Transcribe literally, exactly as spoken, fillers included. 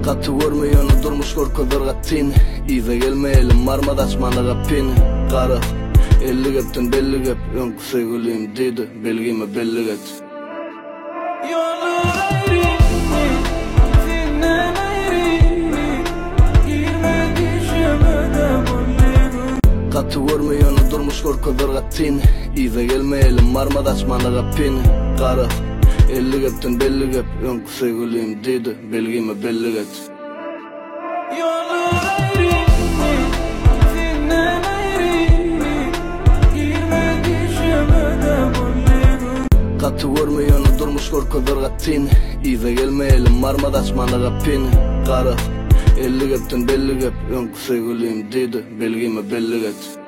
Katı görmeýän durmuş görkezler gatyn. İze gelmeýelim marmadaçmana gapyn. Gara elli gepden belli gep, öňkü sevgilim dedi, belgime belli get. Katı görmeýän durmuş görkezler gatyn. İze gelmeýelim marmadaçmana gapyn. Gara elli gepden belli gep, öňkü sevgilim dedi, belgime belli get. Katı görmeýän durmuş görkezler gatyn. İze gelmeýelim marmadaçmana gapyn. Gara elli gepden belli gep, öňkü sevgilim dedi, belgime belli get.